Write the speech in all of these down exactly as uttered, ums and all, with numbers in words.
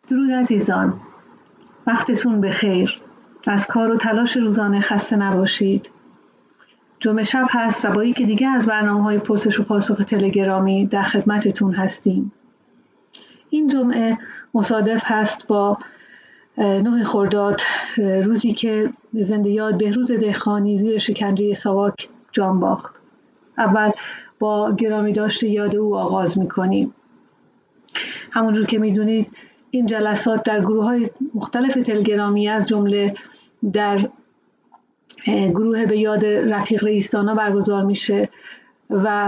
درود عزیزان، وقتتون بخیر. از کار و تلاش روزانه خسته نباشید. جمعه شب هست و با یکی دیگه از برنامه‌های پرسش و پاسخ تلگرامی در خدمتتون هستیم. این جمعه مصادف هست با نه خرداد، روزی که زنده یاد بهروز دهقانی زیر شکنجه ساواک جان باخت. اول با گرامی داشته یاد او آغاز می‌کنیم. همونجور که می‌دونید این جلسات در گروه‌های مختلف تلگرامی از جمله در گروه به یاد رفیق رئیس‌دانا برگزار میشه و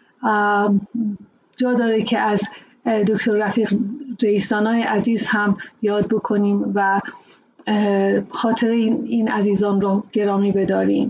جا داره که از دکتر رفیق رئیس‌دانای عزیز هم یاد بکنیم و خاطر این, این عزیزان رو گرامی بداریم.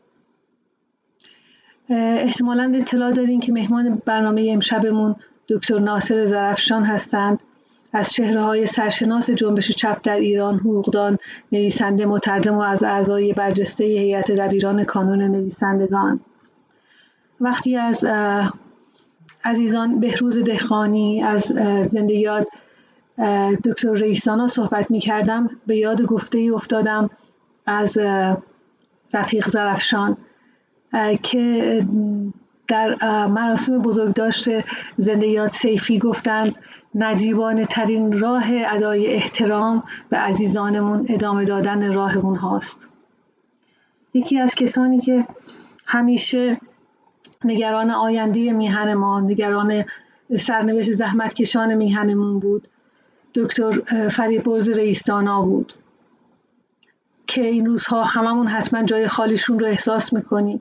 احتمالاً اطلاع دارین که مهمان برنامه امشبمون دکتر ناصر زرفشان هستند، از چهره‌های سرشناس جنبش چپ در ایران، حقوقدان، نویسنده، مترجم و از اعضای برجسته هیئت دبیران کانون نویسندگان. وقتی از عزیزان بهروز دهقانی، از زنده یاد دکتر رئیس‌دانا صحبت می‌کردم، به یاد گفته‌ای افتادم از رفیق زرفشان که در مراسم بزرگداشت زنده یاد سیفی گفتند نجیبانه ترین راه ادای احترام به عزیزانمون ادامه دادن راهمون هاست. یکی از کسانی که همیشه نگران آینده میهن ما، نگران سرنوشت زحمتکشان میهنمون بود، دکتر فریبرز رئیس‌دانا بود که این روزها هممون حتما جای خالیشون رو احساس میکنیم.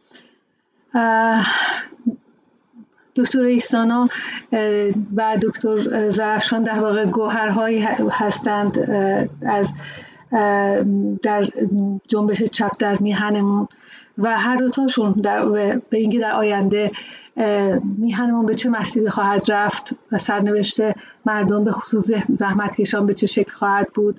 دکتر رئیس‌دانا و دکتر زرفشان در واقع گوهرهایی هستند از در جنبش چپ در میهنمون و هر دوتاشون در به اینکه در آینده میهنمون به چه مسیری خواهد رفت و سرنوشت مردم به خصوص زحمتکشان به چه شکل خواهد بود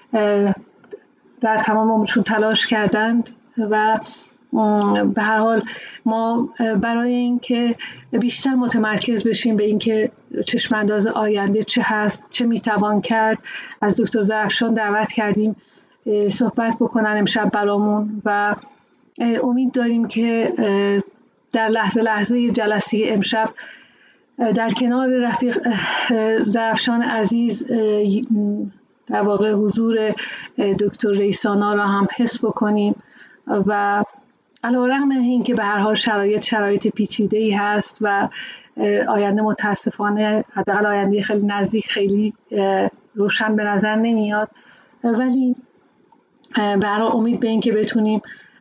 در تمام عمرشون تلاش کردند و به هر حال ما برای اینکه بیشتر متمرکز بشیم به اینکه چشمانداز آینده چه هست، چه میتوان کرد، از دکتر زرفشان دعوت کردیم صحبت بکنن امشب برامون و امید داریم که در لحظه لحظه جلسه امشب در کنار رفیق زرفشان عزیز در واقع حضور دکتر رئیس‌دانا را هم حس بکنیم و علی‌رغم اینکه به هر حال شرایط شرایط پیچیده‌ای هست و آینده متاسفانه حداقل آینده خیلی نزدیک خیلی روشن به نظر نمیاد، ولی به هر حال امید به این که بتونیم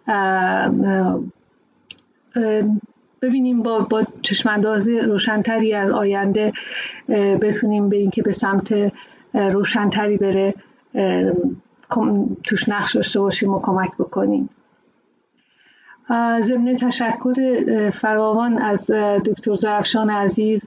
ببینیم با با چشمانداز روشن‌تری از آینده بتونیم به این که به سمت روشن‌تری بره توش نقش داشته باشیم و کمک بکنیم. ضمن تشکر فراوان از دکتر زرفشان عزیز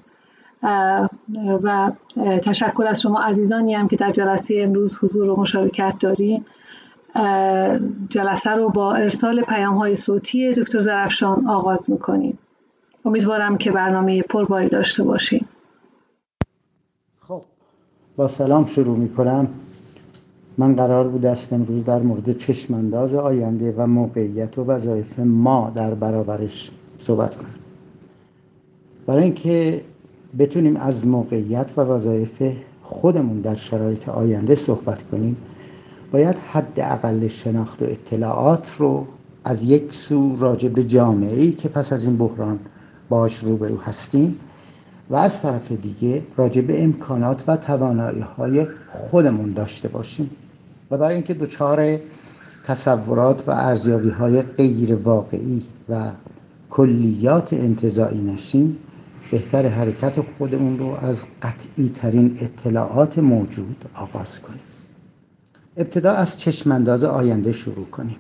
و تشکر از شما عزیزانی هم که در جلسه امروز حضور و مشارکت داریم، جلسه رو با ارسال پیام‌های صوتی دکتر زرفشان آغاز می‌کنیم. امیدوارم که برنامه پرباری داشته باشیم. خب با سلام شروع می‌کنم. من قرار بود است امروز در مورد چشمانداز آینده و موقعیت و وظایف ما در برابرش صحبت کنم. برای اینکه بتونیم از موقعیت و وظایف خودمون در شرایط آینده صحبت کنیم، باید حداقل شناخت و اطلاعات رو از یک سو راجع به جامعه‌ای که پس از این بحران باهاش روبرو هستیم و از طرف دیگه راجع به امکانات و توانایی‌های خودمون داشته باشیم و برای اینکه دچار تصورات و ارزیابی‌های غیر واقعی و کلیات انتزاعی نشیم، بهتر حرکت خودمون رو از قطعی ترین اطلاعات موجود آغاز کنیم. ابتدا از چشمانداز آینده شروع کنیم.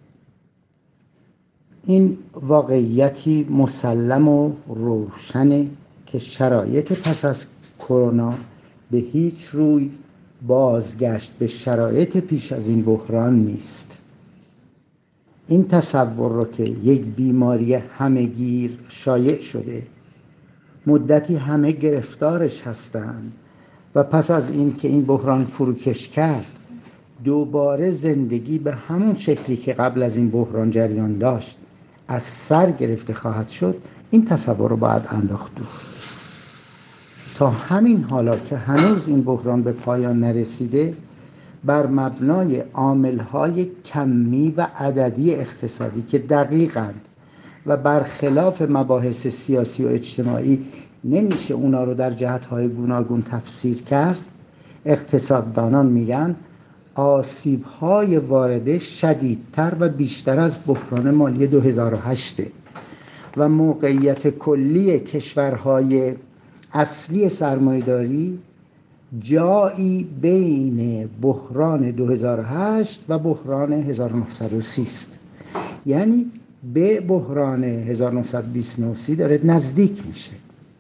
این واقعیتی مسلم و روشنه که شرایط پس از کرونا به هیچ روی بازگشت به شرایط پیش از این بحران نیست. این تصور رو که یک بیماری همه‌گیر شایع شده، مدتی همه گرفتارش هستند و پس از این که این بحران فروکش کرد دوباره زندگی به همون شکلی که قبل از این بحران جریان داشت از سر گرفته خواهد شد، این تصور رو باید انداخت دور. تا همین حالا که هنوز این بحران به پایان نرسیده، بر مبنای عامل‌های کمی و عددی اقتصادی که دقیقاً و برخلاف مباحث سیاسی و اجتماعی نمیشه اونا رو در جهت‌های گوناگون تفسیر کرد، اقتصاددانان میگن آسیب‌های وارده شدیدتر و بیشتر از بحران مالی دو هزار و هشت و موقعیت کلی کشورهای اصلی سرمایه‌داری جایی بین بحران دو هزار و هشت و بحران هزار و نهصد و سی است. یعنی به بحران هزار و نهصد و بیست و نه داره نزدیک میشه.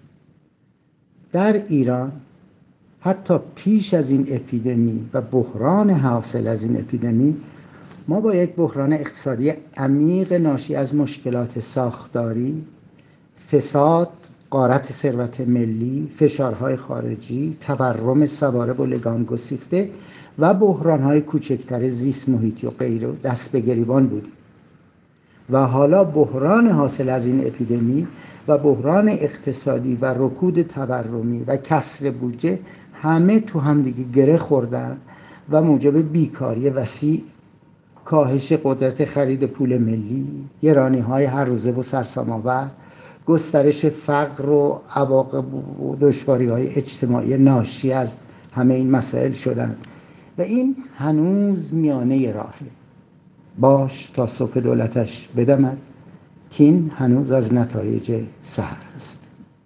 در ایران حتی پیش از این اپیدمی و بحران حاصل از این اپیدمی، ما با یک بحران اقتصادی عمیق ناشی از مشکلات ساختاری، فساد، غارت ثروت ملی، فشارهای خارجی، تورم سواره و لگام گسیخته و بحرانهای کوچکتر زیست محیطی و غیره دست به گریبان بودیم. و حالا بحران حاصل از این اپیدمی و بحران اقتصادی و رکود تورمی و کسر بودجه همه تو هم دیگه گره خوردن و موجب بیکاری وسیع، کاهش قدرت خرید پول ملی، گرانی‌های هر روزه و سرسام‌آور، گسترش فقر و عواقب و دشواری‌های اجتماعی ناشی از همه این مسائل شدن و این هنوز میانه راهه. باش تا صبح دولتش بدمد که این هنوز از نتایج سحر است.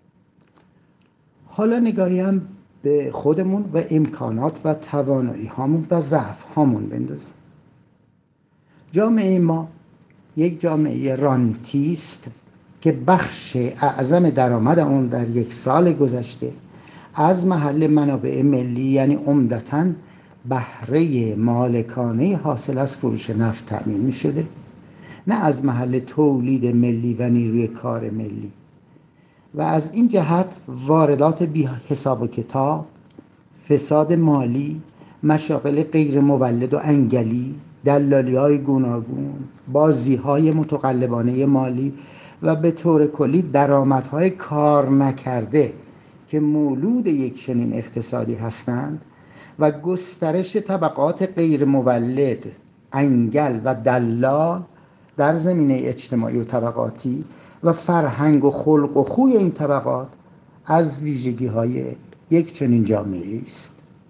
حالا نگاهی هم به خودمون و امکانات و توانایی هامون و ضعف هامون بندازیم. جامعه ما یک جامعه رانتی است که بخش اعظم درآمد اون در یک سال گذشته از محل منابع ملی، یعنی عمدتاً بهره مالکانه حاصل از فروش نفت تأمین می شده، نه از محل تولید ملی و نیروی کار ملی. و از این جهت واردات بی حساب و کتاب، فساد مالی، مشاغل غیر مولد و انگلی، دلالی های گوناگون، بازی های متقلبانه مالی و به طور کلی درآمدهای کار نکرده که مولود یک چنین اقتصادی هستند و گسترش طبقات غیر مولد، انگل و دلال در زمینه اجتماعی و طبقاتی و فرهنگ و خلق و خوی این طبقات از ویژگی های یک چنین جامعه است.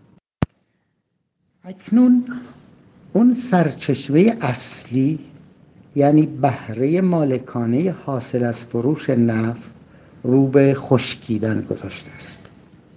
اکنون اون سرچشمه اصلی، یعنی بهره مالکانه حاصل از فروش نفت، رو به خشکیدن گذاشته است.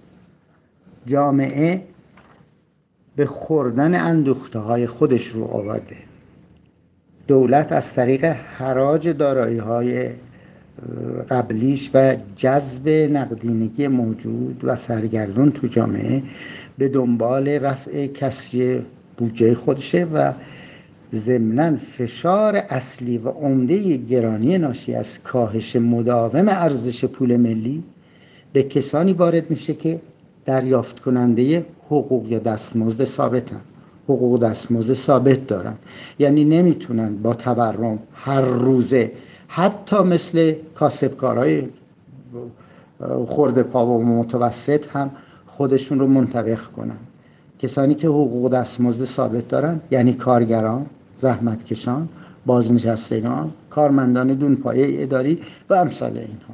جامعه به خوردن اندوخته های خودش رو آورده. دولت از طریق حراج دارایی های قبلیش و جذب نقدینگی موجود و سرگردون تو جامعه به دنبال رفع کسری بودجه خودشه و ضمناً فشار اصلی و عمده گرانی ناشی از کاهش مداوم ارزش پول ملی به کسانی وارد میشه که دریافت کننده حقوق یا دستمزد ثابتن، حقوق دستمزد ثابت دارن، یعنی نمیتونن با تورم هر روزه حتی مثل کاسبکارهای خرده پا و متوسط هم خودشون رو منطبق کنن. کسانی که حقوق دستمزد ثابت دارن یعنی کارگران، زحمتکشان، بازنشستگان، کارمندان دونپایه اداری و امثال اینها.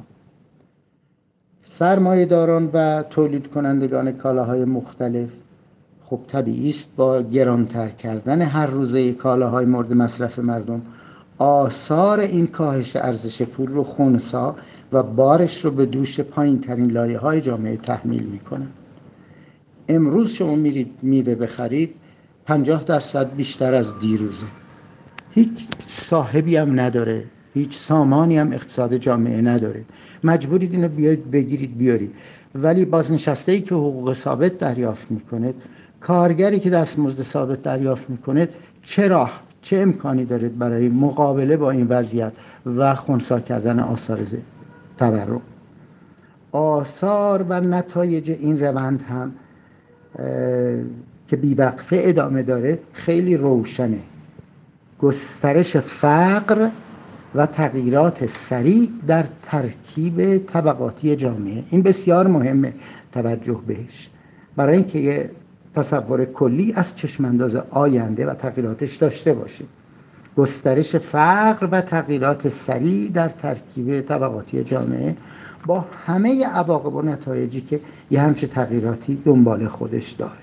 سرمایه داران و تولید کنندگان کالاهای مختلف خب طبیعی است با گرانتر کردن هر روزه کالاهای مورد مصرف مردم آثار این کاهش ارزش پول رو خنثی و بارش رو به دوش پایین ترین لایه های جامعه تحمیل میکنن. امروز شما میرید میوه بخرید پنجاه درصد بیشتر از دیروزه. هیچ صاحبی هم نداره، هیچ سامانی هم اقتصاد جامعه نداره. مجبورید اینو بیاید بگیرید بیارید. ولی بازنشسته‌ای که حقوق ثابت دریافت میکنه، کارگری که دستمزد ثابت دریافت میکنه، چه راه چه امکانی دارید برای مقابله با این وضعیت و خنثی کردن آثار تورم؟ آثار و نتایج این روند هم که بیوقفه ادامه داره خیلی روشنه: گسترش فقر و تغییرات سریع در ترکیب طبقاتی جامعه. این بسیار مهمه توجه بهش، برای اینکه یه تصور کلی از چشمانداز آینده و تغییراتش داشته باشیم. گسترش فقر و تغییرات سریع در ترکیب طبقاتی جامعه با همه عواقب و نتایجی که یه همچه تغییراتی دنبال خودش داره.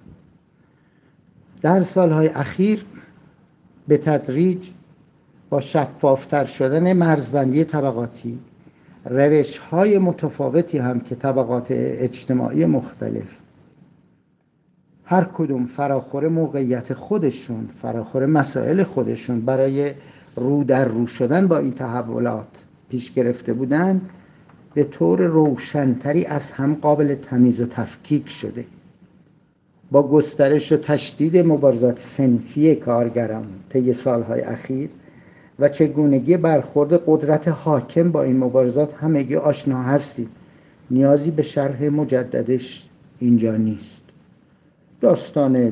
در سالهای اخیر به تدریج با شفافتر شدن مرزبندی طبقاتی، روش‌های متفاوتی هم که طبقات اجتماعی مختلف هر کدوم فراخور موقعیت خودشون، فراخور مسائل خودشون برای رو در رو شدن با این تحولات پیش گرفته بودن، به طور روشنتری از هم قابل تمیز و تفکیک شده. با گسترش و تشدید مبارزات صنفی کارگران طی سالهای اخیر و چگونگی برخورد قدرت حاکم با این مبارزات همگی آشنا هستید. نیازی به شرح مجددش اینجا نیست. داستان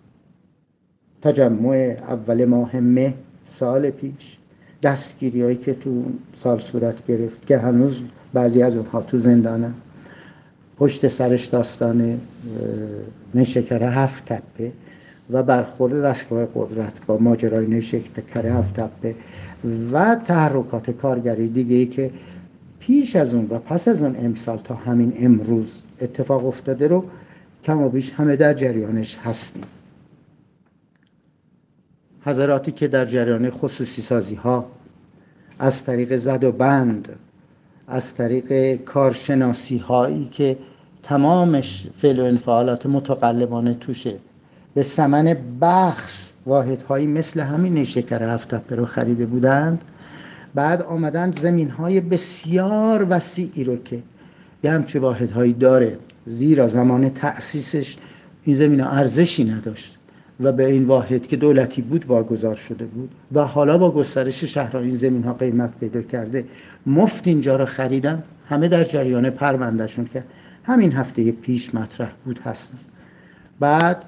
تجمع اول ماه مه سال پیش، دستگیری هایی که تو سال صورت گرفت که هنوز بعضی از اونها تو زندانن، پشت سرش داستان نیشکر هفت تپه و برخورد دستگاه قدرت با ماجرای نیشکر هفت تپه و تحرکات کارگری دیگه‌ای که پیش از اون و پس از اون امسال تا همین امروز اتفاق افتاده رو کم و بیش همه در جریانش هستیم. حضراتی که در جریان خصوصی سازی ها از طریق زد و بند، از طریق کارشناسی هایی که تمامش فعل و انفعالات متقلبانه توشه، به ثمن بخس واحدهایی مثل همین نیشکر هفت تپه رو خریده بودند، بعد آمدن زمین های بسیار وسیعی رو که یه همچه واحدهایی داره، زیرا زمان تأسیسش این زمین ها ارزشی نداشت و به این واحد که دولتی بود واگذار شده بود و حالا با گسترش شهرها این زمین ها قیمت پیدا کرده، مفت اینجا رو خریدن. همه در جریان پروندهشون که همین هفته پیش مطرح بود هستن. بعد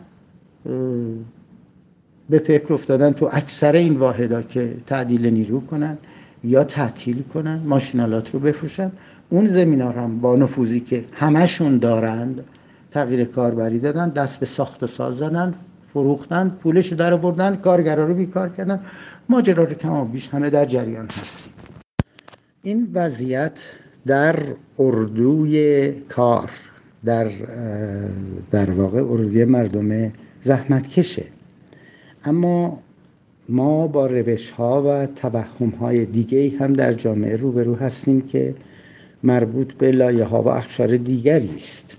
به فکر افتادن تو اکثر این واحدها که تعدیل نیرو کنن یا تعطیل کنن، ماشینالات رو بفروشن. اون زمین ها هم با نفوذی که همشون دارند تغییر کاربری دادن، دست به ساخت و ساز زدن، فروختن، پولش رو در آوردن، کارگرا رو بیکار کردن. ماجرا رو کم و بیش همه در جریان هست. این وضعیت در اردوی کار، در در واقع اردوی مردم زحمتکشه، اما ما با روش‌ها و توهم‌های دیگه‌ای هم در جامعه روبرو هستیم که مربوط به لایه‌ها و اقشار دیگری است.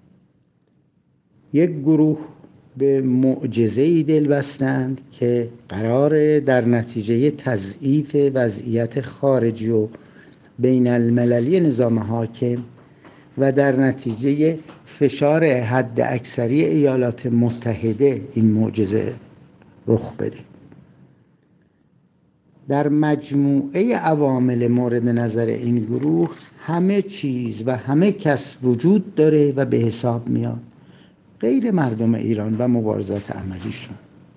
یک گروه به معجزه‌ای دل بستند که قراره در نتیجه تضعیف وضعیت خارجی و بین المللی نظام حاکم و در نتیجه فشار حد اکثری ایالات متحده این معجزه رخ بده. در مجموعه عوامل مورد نظر این گروه همه چیز و همه کس وجود داره و به حساب میاد غیر مردم ایران و مبارزات عملیشون.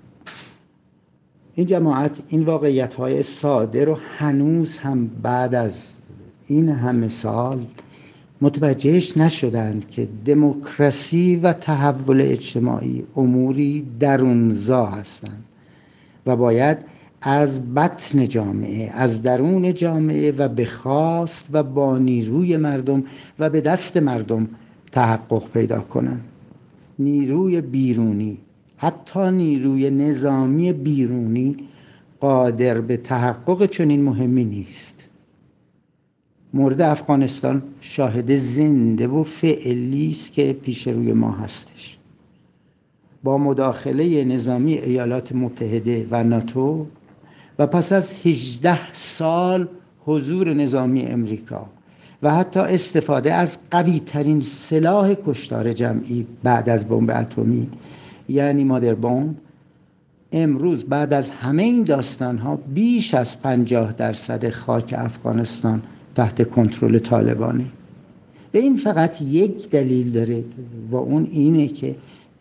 این جماعت این واقعیت‌های ساده رو هنوز هم بعد از این همه سال متوجهش نشدند که دموکراسی و تحول اجتماعی اموری درونزا هستند و باید از بطن جامعه، از درون جامعه و به خواست و با نیروی مردم و به دست مردم تحقق پیدا کنند. نیروی بیرونی، حتی نیروی نظامی بیرونی قادر به تحقق چنین مهمی نیست. مورد افغانستان شاهد زنده و فعلی است که پیش روی ما هستش. با مداخله نظامی ایالات متحده و ناتو و پس از هجده سال حضور نظامی امریکا و حتی استفاده از قوی ترین سلاح کشتار جمعی بعد از بمب اتمی یعنی مادر بمب، امروز بعد از همه این داستان‌ها بیش از پنجاه درصد خاک افغانستان تحت کنترل طالبانه. و این فقط یک دلیل داره و اون اینه که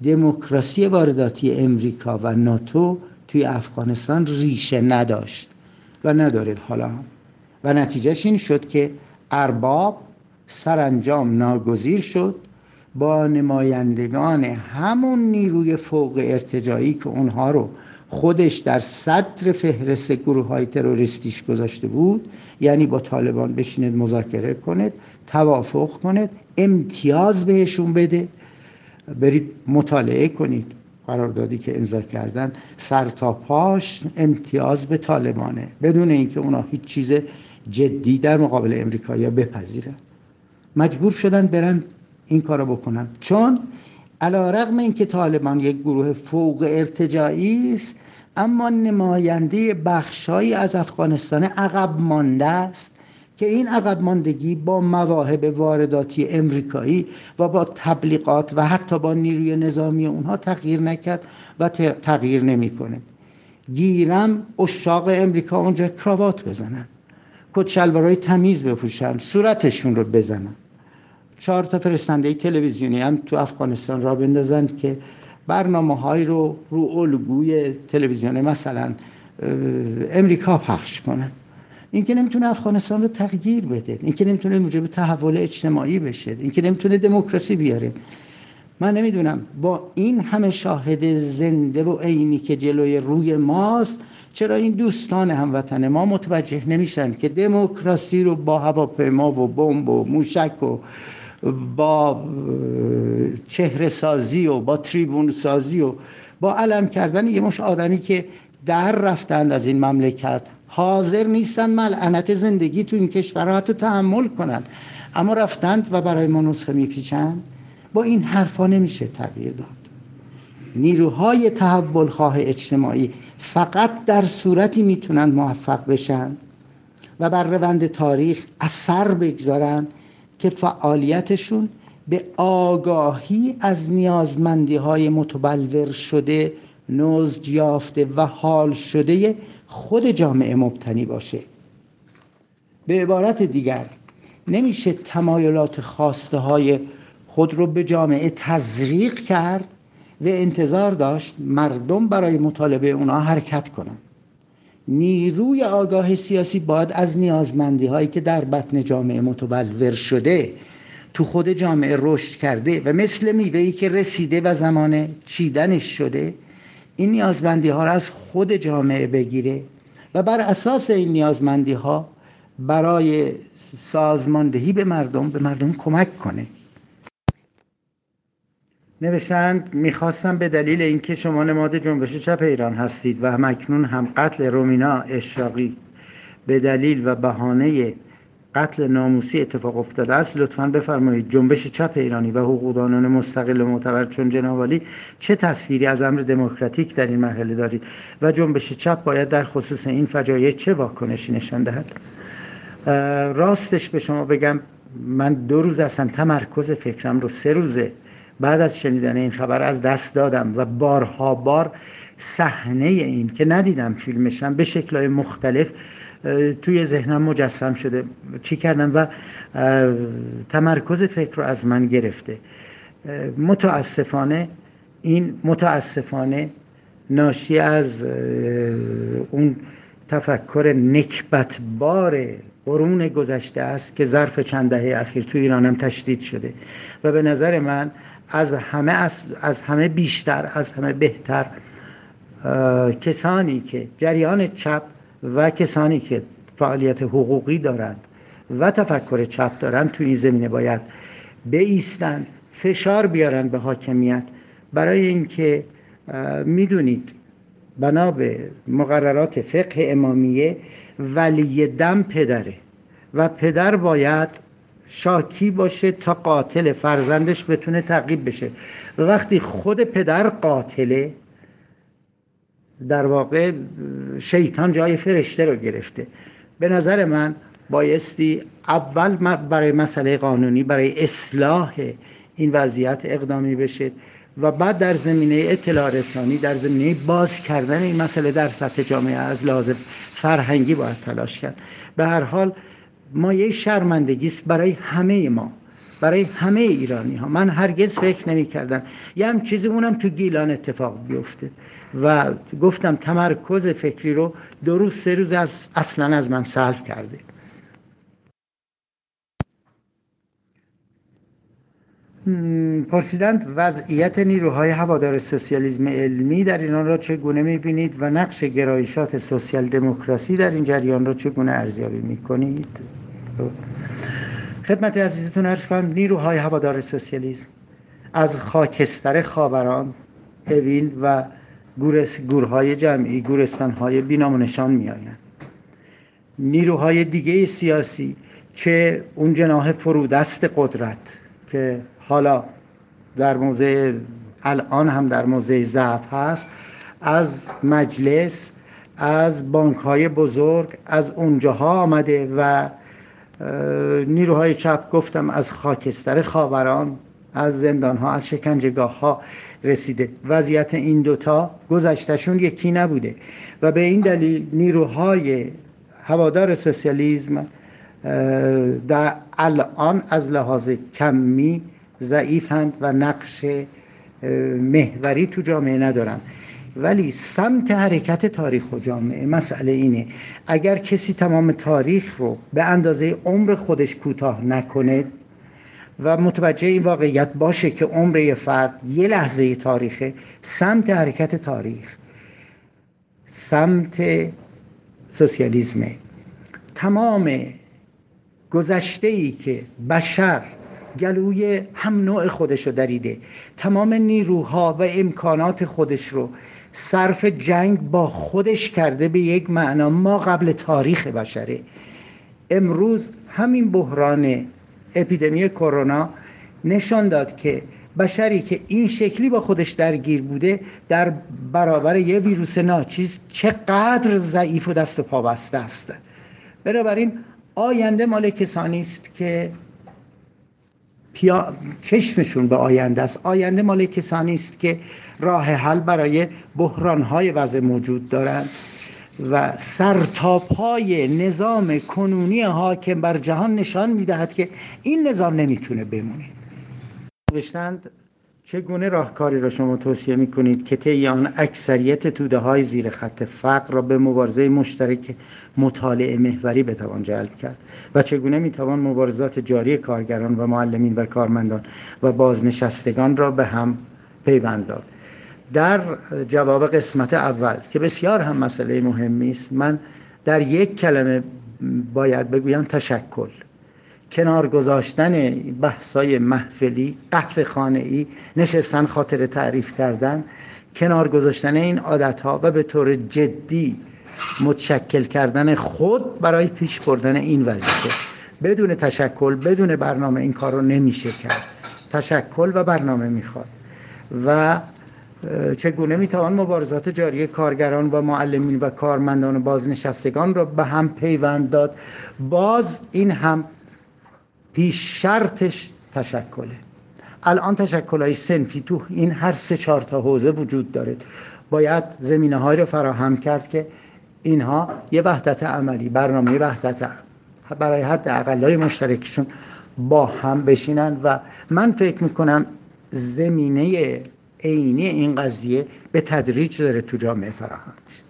دموکراسی وارداتی امریکا و ناتو توی افغانستان ریشه نداشت و نداره حالا هم. و نتیجهش این شد که ارباب سرانجام ناگزیر شد با نمایندگان همون نیروی فوق ارتجاعی که اونها رو خودش در صدر فهرست گروه های تروریستیش گذاشته بود، یعنی با طالبان بشینید مذاکره کنید، توافق کنید، امتیاز بهشون بده. برید مطالعه کنید قراردادی که امضا کردن، سر تا پاش امتیاز به طالبانه، بدون اینکه اونا هیچ چیز جدی در مقابل امریکایی‌ها بپذیرن. مجبور شدن برن این کارو بکنن، چون علی‌رغم اینکه طالبان یک گروه فوق ارتجاعی است، اما نماینده بخشایی از افغانستان عقب مانده است که این عقب ماندگی با مواهب وارداتی امریکایی و با تبلیغات و حتی با نیروی نظامی اونها تغییر نکرد و تغییر نمیکنه. گیرم عشاق امریکا اونجا کراوات بزنن، کت شلوارای تمیز بپوشن، صورتشون رو بزنن، چهار تا فرستنده تلویزیونی هم تو افغانستان را بندازن که برنامه‌های رو رو الگوی تلویزیون مثلا امریکا پخش کنن. این که نمیتونه افغانستان رو تغییر بده، این که نمیتونه موجب تحول اجتماعی بشه، این که نمیتونه دموکراسی بیاره. من نمیدونم با این همه شاهد زنده و عینی که جلوی روی ماست، چرا این دوستان هموطن ما متوجه نمیشن که دموکراسی رو با هواپیما و بمب و موشک و با چهره سازی و با تریبون سازی و با علم کردن یه مش آدمی که در رفتند از این مملکت حاضر نیستن ملعنت زندگی تو این کشور حتی تحمل کنن، اما رفتند و برای ما نسخه میپیچند. با این حرفا نمیشه تغییر داد. نیروهای تحول خواه اجتماعی فقط در صورتی میتونن موفق بشن و بر روند تاریخ اثر بگذارن که فعالیتشون به آگاهی از نیازمندی‌های متبلور شده، نضج یافته و حال شده خود جامعه مبتنی باشه. به عبارت دیگر نمیشه تمایلات خواسته های خود رو به جامعه تزریق کرد و انتظار داشت مردم برای مطالبه اونا حرکت کنن. نیروی آگاه سیاسی باید از نیازمندی هایی که در بطن جامعه متبلور شده تو خود جامعه رشد کرده و مثل میوه‌ای که رسیده و زمان چیدنش شده، این نیازمندی ها را از خود جامعه بگیره و بر اساس این نیازمندی ها برای سازماندهی به مردم به مردم کمک کنه. نوشتند میخواستم به دلیل اینکه شما نماد جنبش چپ ایران هستید و همکنون هم قتل رومینا اشراقی به دلیل و بهانه قتل ناموسی اتفاق افتاده است، لطفاً بفرمایید جنبش چپ ایرانی و حقوقدانان مستقل و معتبر چون جناب عالی چه تصویری از امر دموکراتیک در این مرحله دارید و جنبش چپ باید در خصوص این فجایع چه واکنشی نشان دهد؟ راستش به شما بگم، من دو روز اصلا تمرکز فکرم رو سه روزه بعد از شنیدن این خبر از دست دادم و بارها بار صحنه این که ندیدم فیلمشم به شکل‌های مختلف توی ذهنم مجسم شده چی کردم و تمرکز فکر رو از من گرفته. متاسفانه این متاسفانه ناشی از اون تفکر نکبتبار قرون گذشته است که ظرف چند دهه اخیر تو ایران هم تشدید شده و به نظر من از همه از, از همه بیشتر از همه بهتر کسانی که جریان چپ و کسانی که فعالیت حقوقی دارند و تفکر چپ دارند تو این زمینه باید بایستند، فشار بیارن به حاکمیت، برای اینکه میدونید بنا به مقررات فقه امامیه ولی دم پدره و پدر باید شاکی باشه تا قاتل فرزندش بتونه تعقیب بشه و وقتی خود پدر قاتله در واقع شیطان جای فرشته رو گرفته. به نظر من بایستی اول برای مسئله قانونی برای اصلاح این وضعیت اقدامی بشه و بعد در زمینه اطلاع رسانی، در زمینه باز کردن این مسئله در سطح جامعه از لحاظ فرهنگی باید تلاش کرد. به هر حال ما یه شرمندگی است برای همه ما برای همه ایرانی ها. من هرگز فکر نمی کردم یه هم چیزی اونم تو گیلان اتفاق بیفته و گفتم تمرکز فکری رو دو روز سه روز از اصلا از من سلب کرده. پرسیدند وضعیت نیروهای هوادار سوسیالیسم علمی در ایران را چگونه می‌بینید و نقش گرایشات سوسیال دموکراسی در این جریان را چگونه ارزیابی می‌کنید؟ خدمت عزیزتون عرض کنم نیروهای هوادار سوسیالیسم از خاکستر خاوران، اوین و گورس گورهای جمعی، گورستان‌های بی‌نام و نشان می‌آیند. نیروهای دیگه سیاسی که اون جناح فرودست قدرت که حالا در موضع الان هم در موضع ضعف هست، از مجلس، از بانک‌های بزرگ، از اونجاها آمده و نیروهای چپ گفتم از خاکستر خاوران، از زندان‌ها، از شکنجهگاه‌ها رسیده. وضعیت این دوتا گذشتشون یکی نبوده و به این دلیل نیروهای هوادار سوسیالیسم در الان از لحاظ کمی ضعیفند و نقش محوری تو جامعه ندارن، ولی سمت حرکت تاریخ و جامعه مسئله اینه اگر کسی تمام تاریخ رو به اندازه عمر خودش کوتاه نکنه و متوجه این واقعیت باشه که عمر یه فرد یه لحظه تاریخه، سمت حرکت تاریخ سمت سوسیالیسمه. تمام گذشته‌ای که بشر گلوی هم نوع خودش رو دریده، تمام نیروها و امکانات خودش رو صرف جنگ با خودش کرده به یک معنا ما قبل تاریخ بشره. امروز همین بحران اپیدمی کرونا نشان داد که بشری که این شکلی با خودش درگیر بوده در برابر یه ویروس ناچیز چقدر ضعیف و دست و پا بسته است. بنابراین آینده مال کسانی است که پیا... چشمشون به آینده است. آینده مال کسانی است که راه حل برای بحران‌های وضع موجود دارند و سرتاپای نظام کنونی حاکم بر جهان نشان می‌دهد که این نظام نمیتونه بمونه. نوشتند چگونه راهکاری را شما توصیه می‌کنید که طی آن اکثریت توده‌های زیر خط فقر را به مبارزه مشترک مطالعه محوری بتوان جلب کرد و چگونه می‌توان مبارزات جاری کارگران و معلمین و کارمندان و بازنشستگان را به هم پیوند داد؟ در جواب قسمت اول که بسیار هم مسئله مهمی است، من در یک کلمه باید بگویم تشکل. کنار گذاشتن بحثای محفلی، قهوه خانه‌ای، نشستن خاطر تعریف کردن، کنار گذاشتن این عادت‌ها و به طور جدی متشکل کردن خود برای پیش بردن این وظیفه. بدون تشکل، بدون برنامه این کار رو نمیشه کرد. تشکل و برنامه میخواد. و چگونه میتوان مبارزات جاری کارگران و معلمین و کارمندان و بازنشستگان را به هم پیوند داد؟ باز این هم پیش شرطش تشکله. الان تشکل‌های صنفی تو این هر سه چهار تا حوزه وجود داره. باید زمینه‌هایی رو فراهم کرد که اینها یه وحدت عملی، برنامه وحدت برای حد اقلای مشترکشون با هم بشینن و من فکر میکنم زمینه عینی این قضیه به تدریج داره تو جامعه فراهم میشه.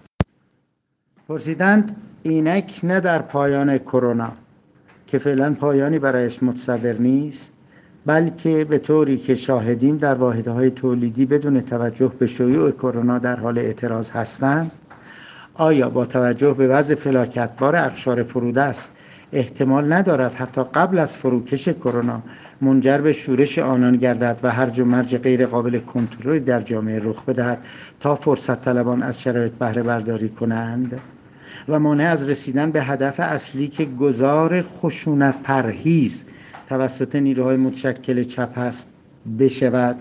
پرسیدند اینک نه در پایان کرونا که فعلا پایانی برایش متصور نیست، بلکه به طوری که شاهدیم در واحدهای تولیدی بدون توجه به شیوع کرونا در حال اعتراض هستند، آیا با توجه به وضع فلاکتبار اقشار فرودست احتمال ندارد حتی قبل از فروکش کرونا منجر به شورش آنان گردد و هرج و مرج غیر قابل کنترلی در جامعه رخ بدهد تا فرصت طلبان از شرایط بهره برداری کنند و مانع از رسیدن به هدف اصلی که گذار خشونت پرهیز توسط نیروهای متشکل چپ است بشود؟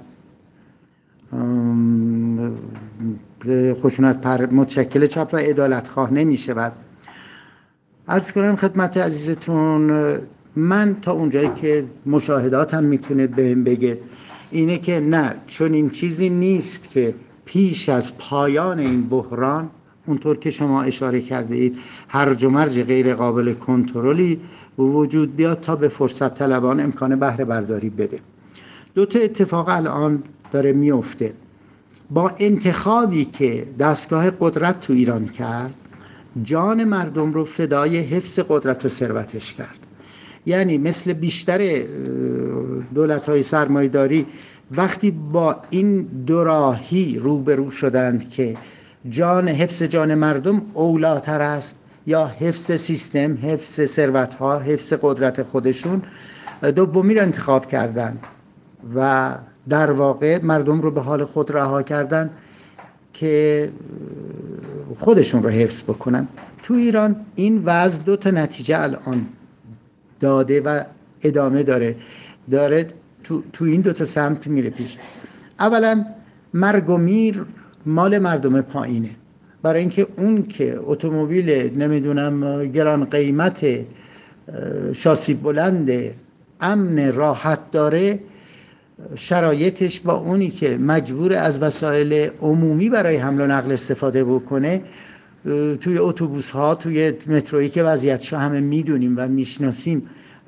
خشونت پر متشکل چپ و عدالت خواه نمی شود. عرض کنم خدمت عزیزتون، من تا اونجایی که مشاهداتم میتونه بهم بگه اینه که نه، چون این چیزی نیست که پیش از پایان این بحران اونطور که شما اشاره کرده اید هرج و مرج غیر قابل کنترلی وجود بیاد تا به فرصت طلبان امکان بهره برداری بده. دو تا اتفاق الان داره میفته. با انتخابی که دستگاه قدرت تو ایران کرد، جان مردم رو فدای حفظ قدرت و ثروتش کرد. یعنی مثل بیشتر دولت‌های سرمایه‌داری وقتی با این دوراهی روبرو شدند که جان حفظ جان مردم اولاتر است یا حفظ سیستم، حفظ ثروت‌ها، حفظ قدرت خودشون، دومی رو انتخاب کردند و در واقع مردم رو به حال خود رها کردن که خودشون رو حفظ بکنن. تو ایران این وضع دو تا نتیجه الان داده و ادامه داره داره تو, تو این دو تا سمت میره پیش. اولا مرگ و میر مال مردم پایینه، برای اینکه اون که اتومبیل نمیدونم گران قیمت شاسی بلند امن راحت داره، شرایطش با اونی که مجبور از وسایل عمومی برای حمل و نقل استفاده بکنه، توی اتوبوس ها، توی مترویی که وضعیتشو همه میدونیم و میشناسیم،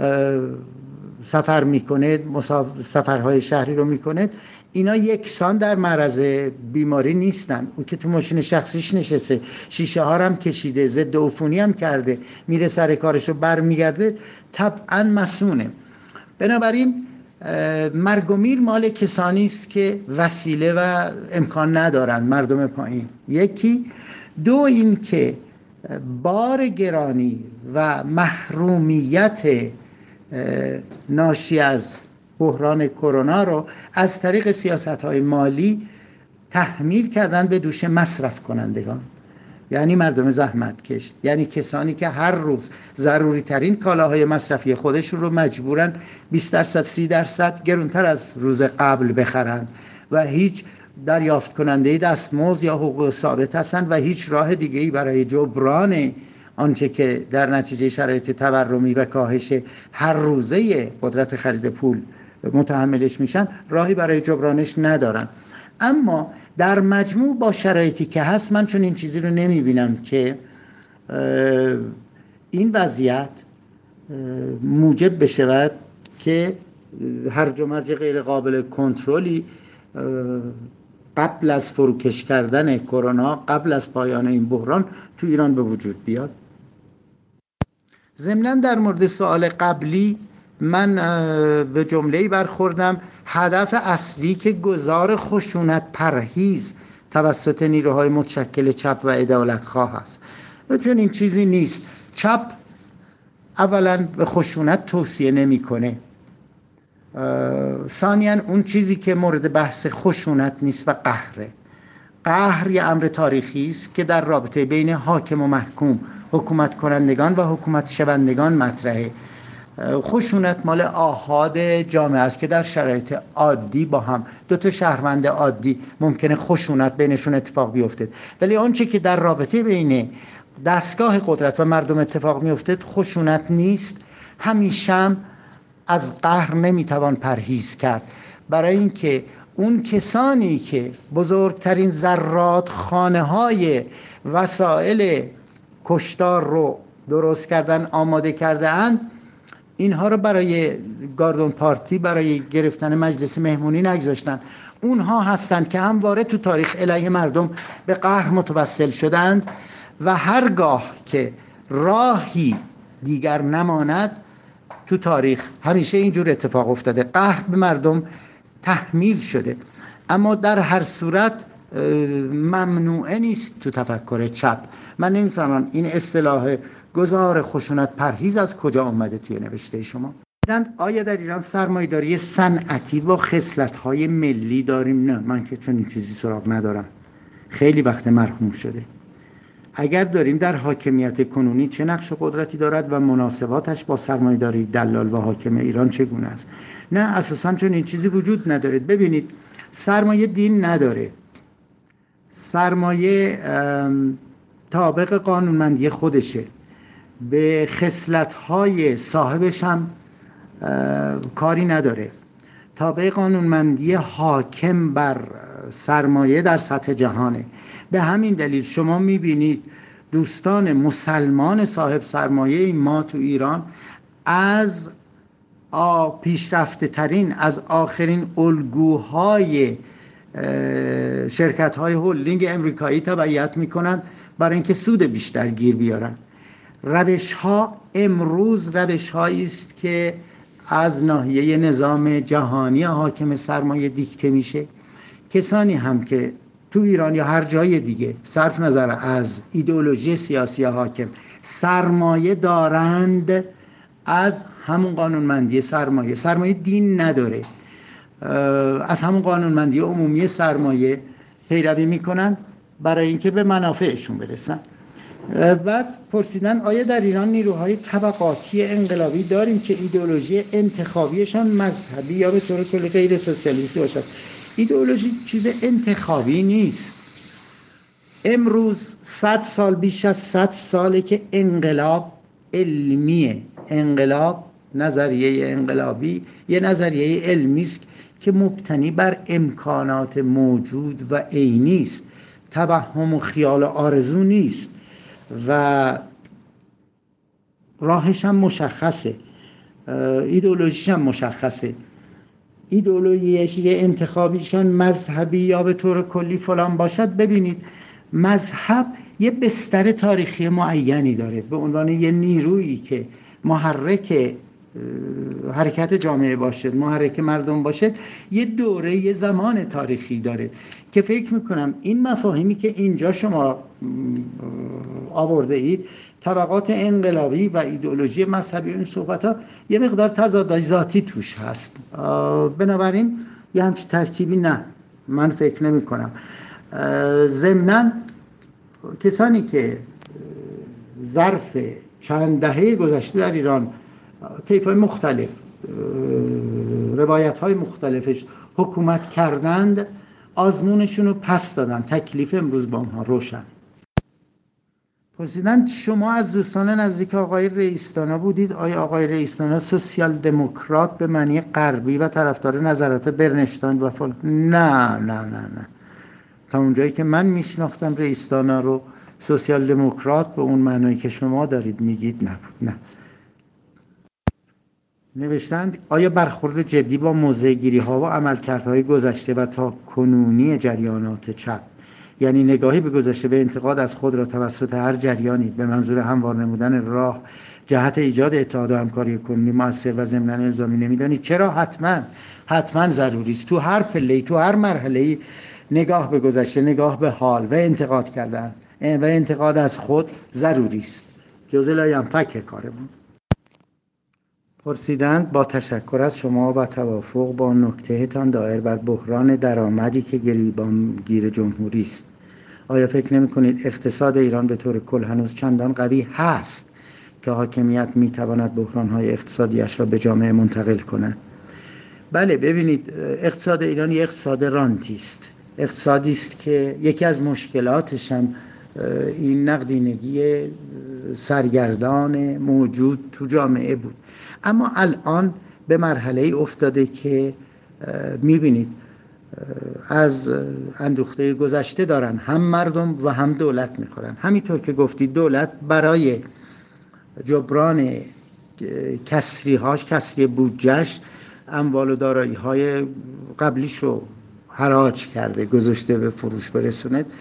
سفر میکنه، سفرهای شهری رو میکنه، اینا یکسان در معرض بیماری نیستن. اون که تو ماشین شخصیش نشسته، شیشه ها هم کشیده، ضد عفونی هم کرده، میره سر کارشو برمیگرده، طبعا مسئونه. بنابراین مرگ و میر مال کسانی است که وسیله و امکان ندارن، مردم پایین. یکی. دو، این که بار گرانی و محرومیت ناشی از بحران کرونا رو از طریق سیاست‌های مالی تحمیل کردن به دوش مصرف کنندگان، یعنی مردم زحمت کش، یعنی کسانی که هر روز ضروری ترین کالاهای مصرفی خودشون رو مجبورن بیست درصد سی درصد گرونتر از روز قبل بخرن و هیچ دریافت کننده دستمزد یا حقوق ثابت هستند و هیچ راه دیگه‌ای برای جبران آنچه که در نتیجه شرایط تورمی و کاهش هر روزه قدرت خرید پول متحملش میشن، راهی برای جبرانش ندارن. اما در مجموع با شرایطی که هست، من چون این چیزی رو نمیبینم که این وضعیت موجب بشود که هرج و مرج غیر قابل کنترلی قبل از فروکش کردن کرونا، قبل از پایان این بحران تو ایران به وجود بیاد. ضمناً در مورد سوال قبلی من به جمله‌ای برخوردم، هدف اصلی که گذار خشونت پرهیز توسط نیروهای متشکل چپ و عدالتخواه است. چون این چیزی نیست. چپ اولا به خشونت توصیه نمی کنه، ثانیاً اون چیزی که مورد بحث خشونت نیست و قهره. قهر یه امر تاریخی است که در رابطه بین حاکم و محکوم، حکومت کنندگان و حکومت شوندگان مطرحه. خشونت مال آحاد جامعه است که در شرایط عادی با هم، دو تا شهروند عادی ممکنه خشونت بینشون اتفاق بیفته، ولی آنچه که در رابطه بین دستگاه قدرت و مردم اتفاق میفته خشونت نیست. همیشه از قهر نمیتوان پرهیز کرد، برای اینکه اون کسانی که بزرگترین ذرات خانه های وسایل کشتار رو درست کردن، آماده کرده اند، اینها رو برای گاردون پارتی، برای گرفتن مجلس مهمونی نگذاشتن. اونها هستند که همواره تو تاریخ علیه مردم به قهر متوسل شدند و هرگاه که راهی دیگر نماند تو تاریخ همیشه اینجور اتفاق افتاده، قهر به مردم تحمیل شده. اما در هر صورت ممنوعه نیست تو تفکر چپ. من نمیفهمم این اصطلاح گذار خشونت پرهیز از کجا آمده توی نوشته شما؟ آیا در ایران سرمایه‌داری صنعتی با خصلت‌های ملی داریم؟ نه، من که چون این چیزی سراغ ندارم. خیلی وقت مرحوم شده. اگر داریم، در حاکمیت کنونی چه نقش و قدرتی دارد و مناسباتش با سرمایه‌داری دلال و حاکم ایران چگونه است؟ نه، اساساً چون این چیزی وجود نداره. ببینید، سرمایه دین نداره. سرمایه طابق قانونمندی خودشه، به خصلت‌های صاحبش هم کاری نداره. تابع قانونمندی حاکم بر سرمایه در سطح جهانه. به همین دلیل شما میبینید دوستان مسلمان صاحب سرمایه ما تو ایران از پیشرفته ترین، از آخرین الگوهای شرکت های هلدینگ امریکایی تبعیت میکنن برای اینکه سود بیشتر گیر بیارن. روش ها امروز روش هایی است که از ناحیه نظام جهانی حاکم سرمایه دیکته میشه. کسانی هم که تو ایران یا هر جای دیگه صرف نظر از ایدئولوژی سیاسی حاکم سرمایه دارند، از همون قانونمندی سرمایه، سرمایه دین نداره، از همون قانونمندی عمومی سرمایه پیروی میکنن برای اینکه به منافعشون برسن. بعد پرسیدن آیا در ایران نیروهای طبقاتی انقلابی داریم که ایدئولوژی انتخابیشان مذهبی یا به طور کلی غیر سوسیالیستی باشد؟ ایدئولوژی چیز انتخابی نیست. امروز صد سال، بیش از صد ساله که انقلاب علمیه. انقلاب، نظریه انقلابی یه نظریه علمی است که مبتنی بر امکانات موجود و عینی است، توهم و خیال و آرزو نیست و راهش هم مشخصه، ایدئولوژیش هم مشخصه. ایدئولوژی انتخابیشان مذهبی یا به طور کلی فلان باشد، ببینید مذهب یه بستر تاریخی معینی داره به عنوان یه نیرویی که محرک حرکت جامعه باشد، محرک مردم باشد، یه دوره، یه زمان تاریخی داره که فکر میکنم این مفاهیمی که اینجا شما آورده اید، طبقات انقلابی و ایدئولوژی مذهبی، این صحبت ها یه مقدار تضاد ذاتی توش هست. بنابراین یه همچین ترکیبی نه، من فکر نمی کنم. ضمناً کسانی که ظرف چند دهه گذشته در ایران طیف‌های مختلف، روایت‌های مختلفش حکومت کردند، آزمونشون رو پس دادن. تکلیف امروز با اونها روشن. پرسیدن شما از دوستان نزدیک آقای رئیس‌دانا بودید، آیا آقای رئیس‌دانا سوسیال دموکرات به معنی غربی و طرفدار نظرات برنشتاین و فلان؟ نه نه نه نه تا اونجایی که من میشناختم رئیس‌دانا رو سوسیال دموکرات به اون معنی که شما دارید میگید نبود. نه. نوشتند آیا برخورد جدی با موضع‌گیری ها و عملکردهای گذشته و تا کنونی جریانات چپ، یعنی نگاهی به گذشته به انتقاد از خود را توسط هر جریانی به منظور هموار نمودن راه جهت ایجاد اتحاد و همکاری کنونی مؤثر و ضمناً الزامی نمیدانید؟ چرا؟ حتما حتما ضروری است. تو هر پله‌ای، تو هر مرحله‌ای نگاه به گذشته، نگاه به حال و انتقاد کردن و انتقاد از خود ضروری است. جزء لاینفک کارمون. پرسیدند با تشکر از شما و توافق با نکته‌تان دایر بر بحران درآمدی که گریبانگیر جمهوری است، آیا فکر نمی‌کنید اقتصاد ایران به طور کل هنوز چندان قوی هست که حاکمیت می‌تواند بحران‌های اقتصادیش را به جامعه منتقل کند؟ بله، ببینید اقتصاد ایران یک اقتصاد رانتی است. اقتصادی است که یکی از مشکلاتش هم این نقدینگی سرگردان موجود تو جامعه بود. اما الان به مرحله افتاده که میبینید از اندوخته گذشته دارن هم مردم و هم دولت میخورن. همینطور که گفتید دولت برای جبران کسری هاش، کسری بودجهش، اموال و دارایی های قبلیش رو حراج کرده، گذاشته به فروش برسونه.